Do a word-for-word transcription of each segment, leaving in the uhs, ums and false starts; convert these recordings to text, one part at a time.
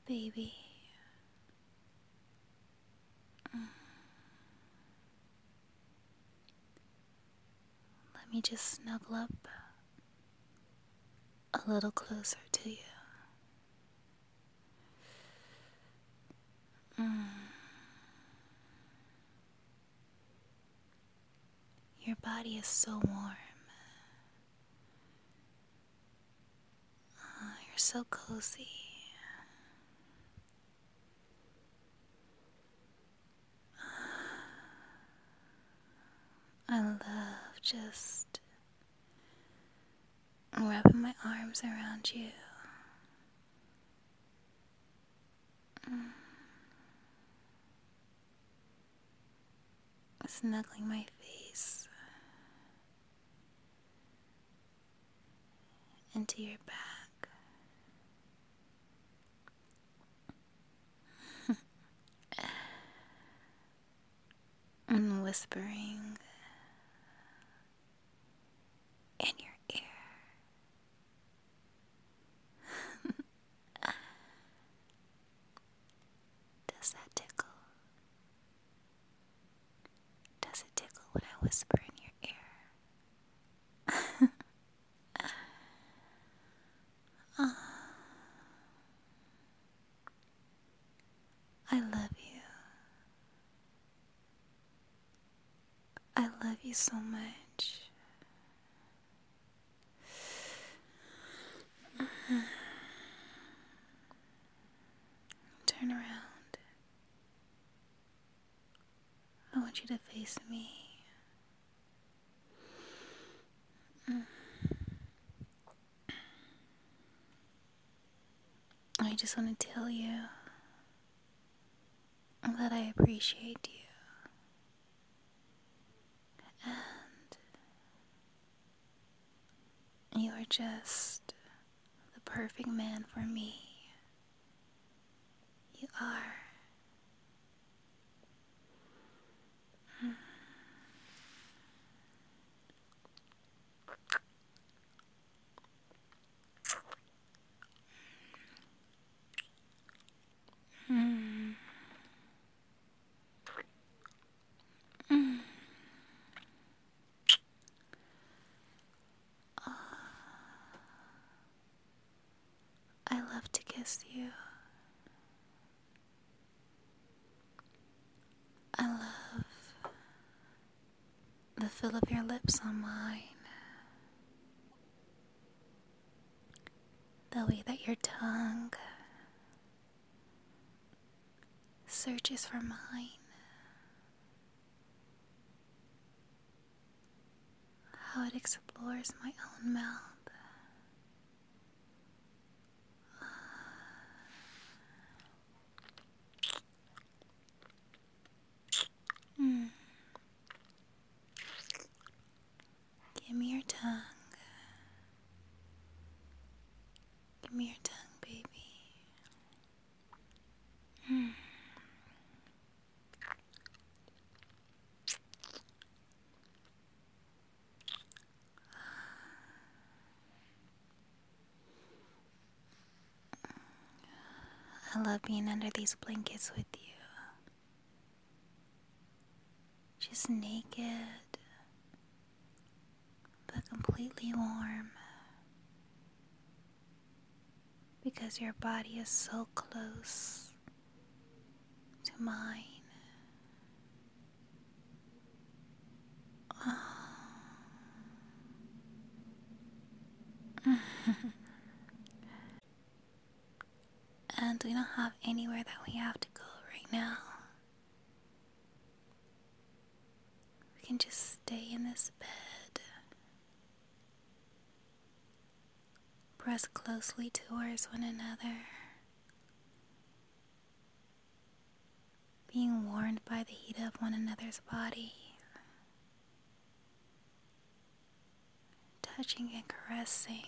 baby. Let me just snuggle up a little closer to you. Mm. Your body is so warm. Oh, you're so cozy. I love just wrapping my arms around you. Mm. Snuggling my face into your back. And whispering in your ear. Does that tickle? Does it tickle when I whisper in your ear? Oh, I love you. I love you so much. Turn around. I want you to face me. Mm. I just want to tell you that I appreciate you. And you are just the perfect man for me. You are. Mm. Mm. Mm. Oh, I love to kiss you. I love the feel of your lips on mine. The way that your tongue searches for mine. How it explores my own mouth. Mm. Give me your tongue. Give me your tongue, baby. Mm. I love being under these blankets with you. Just naked, but completely warm. Because your body is so close to mine. Oh. And we don't have anywhere that we have to go right now. We can just stay in this bed, press closely towards one another, being warmed by the heat of one another's body, touching and caressing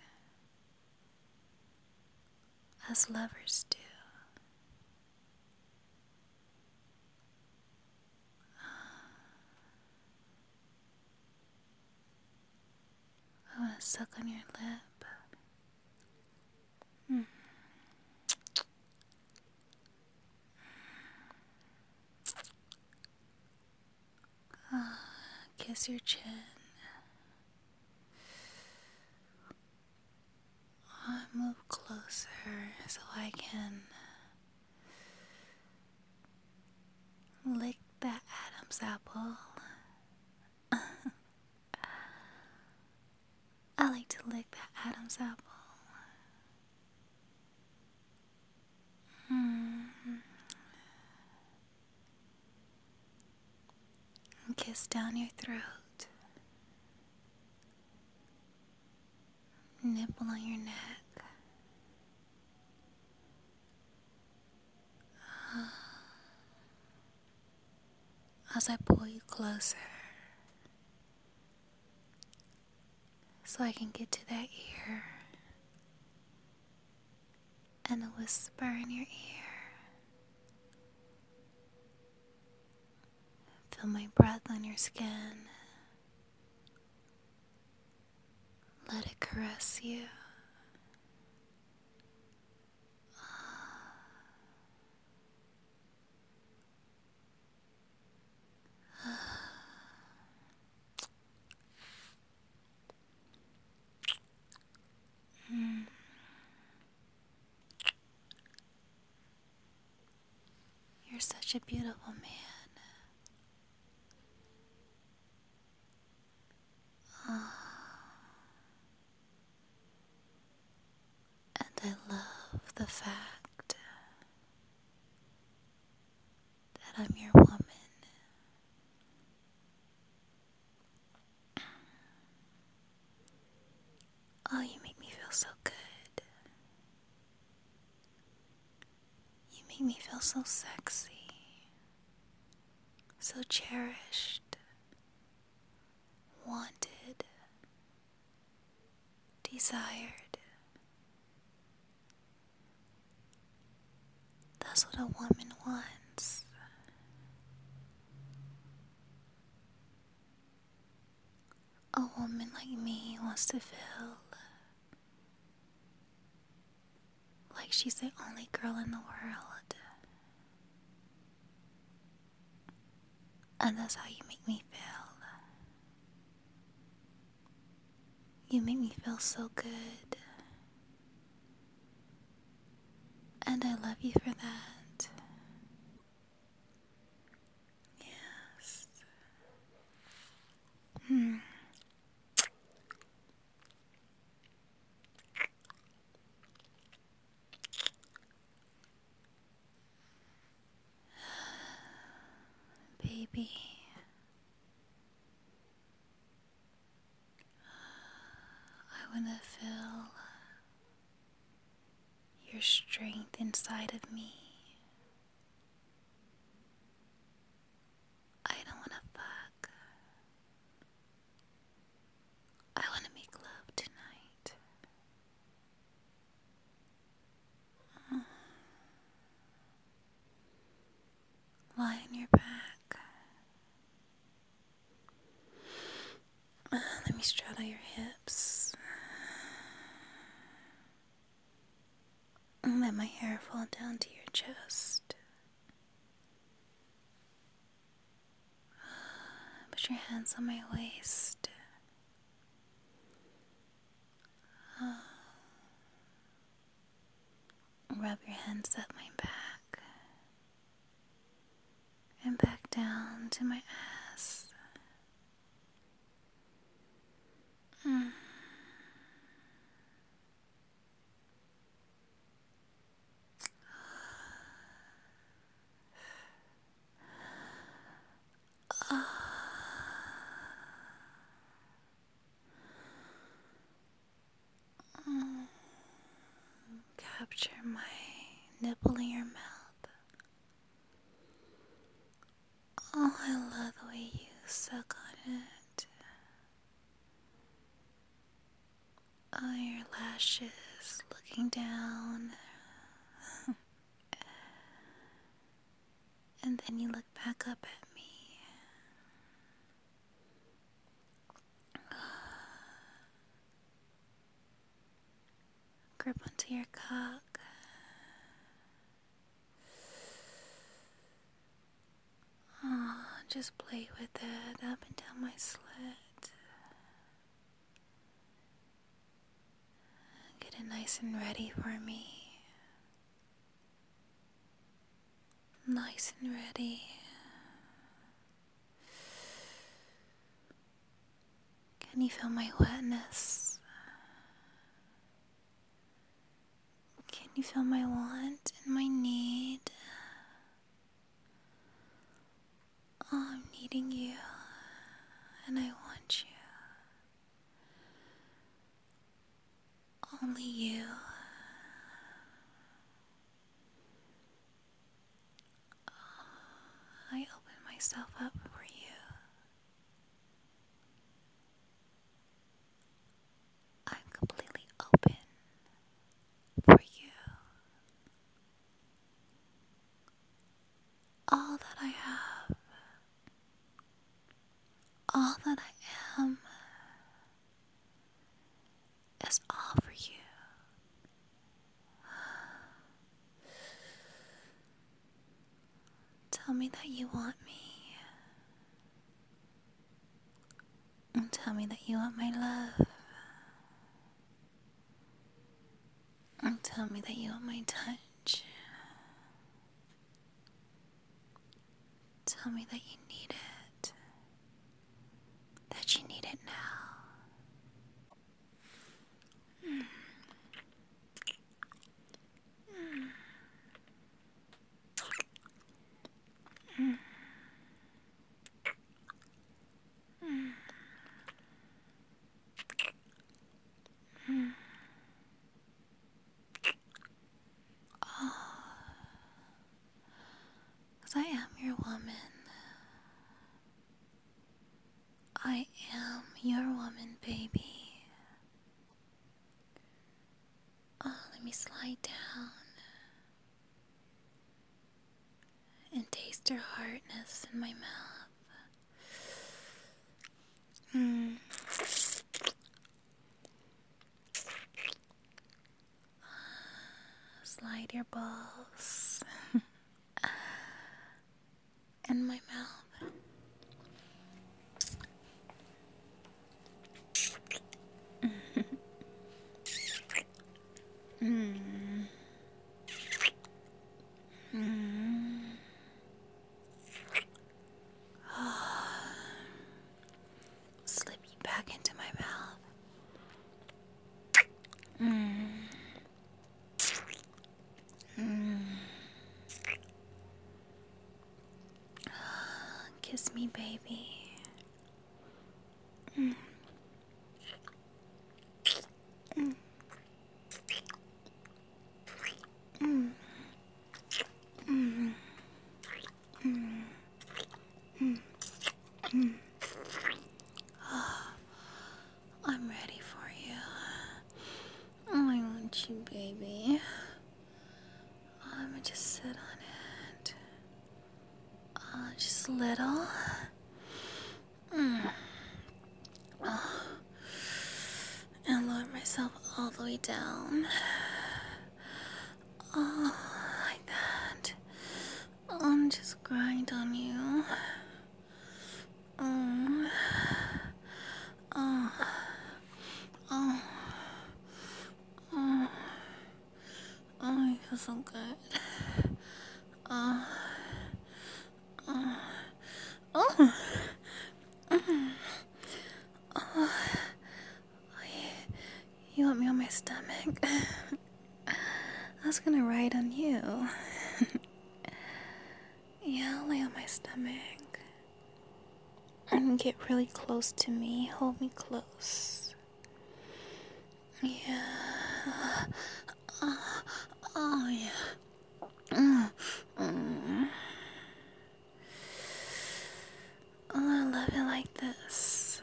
as lovers do. I want to suck on your lip. Mm. kiss your chin. I move closer so I can lick that Adam's apple. I like to lick that Adam's apple. Mm. And kiss down your throat. Nipple on your neck. As I pull you closer, so I can get to that ear and a whisper in your ear. Feel my breath on your skin. Let it caress you. Mm. You're such a beautiful man. Oh. And I love the fact that I'm your woman. Oh, you make me feel so good. You make me feel so sexy, so cherished, wanted, desired. That's what a woman wants. A woman like me wants to feel like she's the only girl in the world. And that's how you make me feel. You make me feel so good. And I love you for that. Yes. Hmm. Baby, I want to feel your strength inside of me. I don't want to fuck. I want to make love tonight. Mm. Lie on your back. Uh, let me straddle your hips. And let my hair fall down to your chest. Put your hands on my waist. Uh, rub your hands up my back. And back down to my ass. Mm. Mm. Capture my nipple in your mouth. Oh, I love the way you suck on it. Oh, your lashes looking down. And then you look back up at me. Grip onto your cock. Oh, just play with it up and down my slit. Get it nice and ready for me. Nice and ready. Can you feel my wetness? Can you feel my want and my need? Oh, I'm needing you, and I want you. Only you. I open myself up for you. I'm completely open for you. All that I have, all that I am, is all for you. Tell me that you want me. And tell me that you want my love. And tell me that you want my touch. Tell me that you need it. That you need it now. Mm. Mm. Mm. Mm. Oh, 'cause I am your woman. I am your woman, baby. Oh, let me slide down and taste your hardness in my mouth. Mm. Slide your balls in my mouth. Mm. Mm. Oh. Slip you back into my mouth. Mm. Mm. Kiss me, baby. Mm. Mm. Mm. Mm. Mm. Mm. Mm. Oh, I'm ready for you. Oh, I want you, baby. Oh, I'm gonna just sit on it. Oh, just a little. Mm. Oh. And lower myself all the way down. Oh, like that. Oh, and just grind on you. Oh. Oh. Oh. Oh. Oh, I feel so good. Oh. Oh. Oh. Mm. Oh. You want me on my stomach? I was gonna ride on you. Yeah, I'll lay on my stomach. And get really close to me. Hold me close. Yeah. Oh, oh yeah. Mm. Mm. Oh, I love it like this.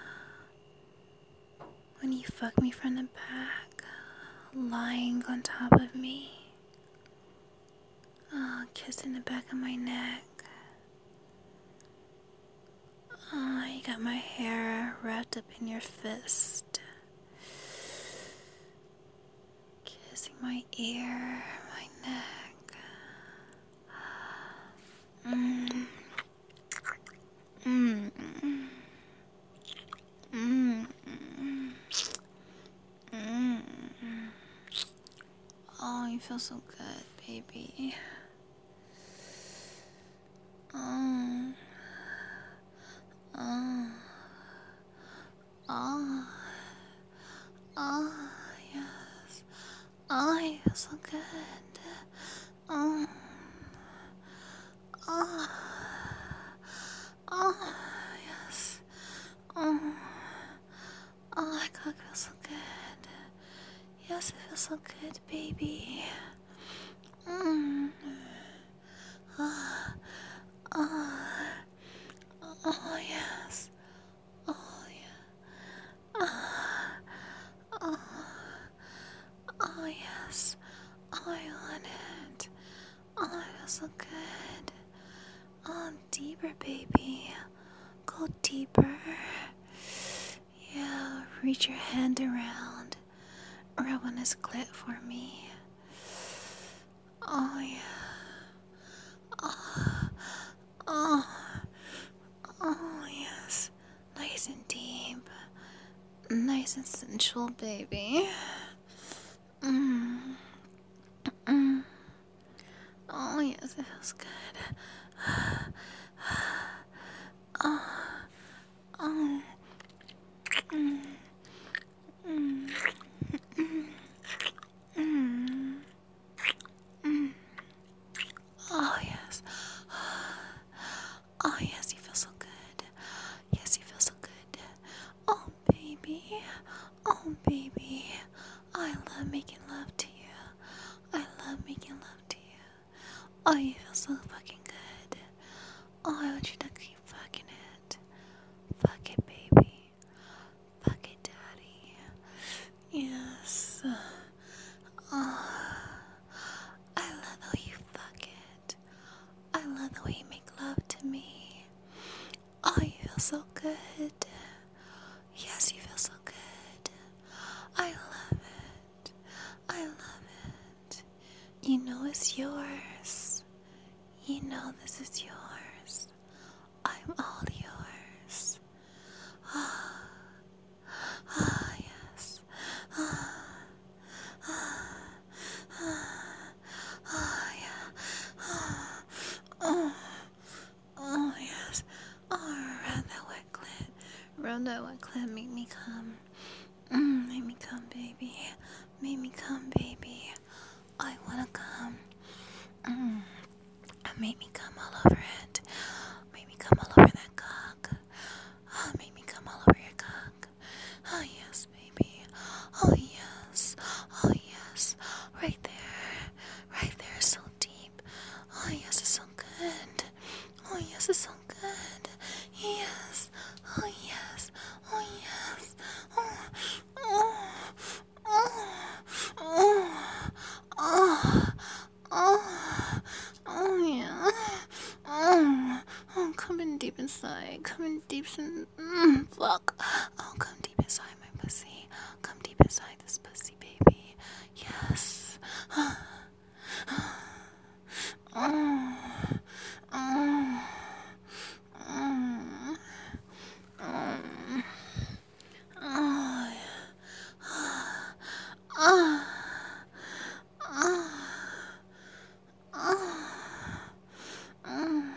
When you fuck me from the back, lying on top of me. Oh, kissing the back of my neck. Oh, you got my hair wrapped up in your fist. Kissing my ear, my neck. Mm. feel so good, baby. Um. Uh. Oh. Oh, yes. Oh, I feel so good. Oh. Oh. Oh, yes. Oh. Oh, my cock feels so good. Yes, it feels so good, baby. Mm. Oh. Oh. Oh, yes. Oh, yeah. Oh. Oh. Oh, yes. Oh, I want it. Oh, it feels so good. Oh, deeper, baby. Go deeper. Yeah, reach your hand around. Rub on his clit for me. Oh, yeah. Oh, oh, oh, yes. Nice and deep. Nice and sensual, baby. Mm. Mm. Oh, yes, it feels good. Oh, oh. Mm. Mm. Mm. Mm. Mm. Oh, yes. Oh, yes, you feel so good. Yes, you feel so good. Oh, baby. Oh, baby. I love making love to you. I love making love to you. Oh, you feel so fucking good. Oh, I want you to keep fucking it. Fuck it, baby. Fuck it, daddy. Yes. Oh, I love the way you fuck it. I love the way you make love to me. Oh, you feel so good. Yes, you feel so good. I love it. I love it. You know it's yours. You know this is yours. I'm all yours. Ah, ah, yes. Ah, ah, ah, ah, yeah. Ah, oh, oh, yes. Oh, around that wet clit. Around that wet clit, make me come. Mm, make me come, baby. Make me come, baby. I wanna come. Mm. Make me come all over it. Make me come all over that cock. Oh, make me come all over your cock. Oh, yes, baby. Oh, yes. Oh, yes. Right there. Right there, so deep. Oh, yes, it's so good. Oh, yes, it's so good. Yes. Oh, yes. Oh, yes. Oh, oh, oh, oh, oh, oh, oh, yeah. Oh, oh, coming deep inside. Coming deep in. Mm, fuck. Oh, come deep inside my pussy. Come deep inside this pussy, baby. Yes. Oh, oh, oh, oh, oh, oh, oh, oh,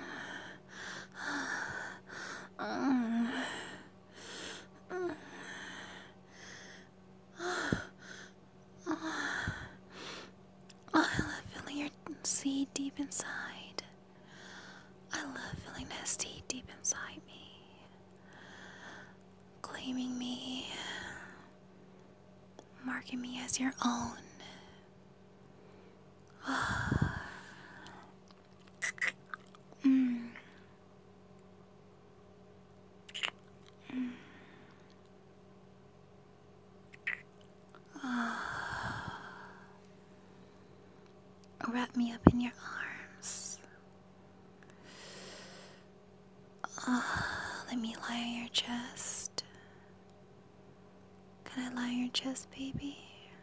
oh, I love feeling your seed deep inside. I love feeling that seed deep inside me, claiming me, marking me as your own. Mm. Mm. Oh. Wrap me up in your arms. Oh, let me lie on your chest. Can I lie on your chest, baby?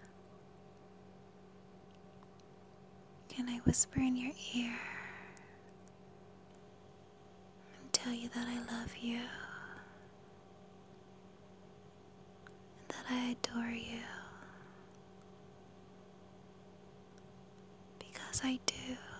Can I whisper in your ear and tell you that I love you, that I adore you, as I do.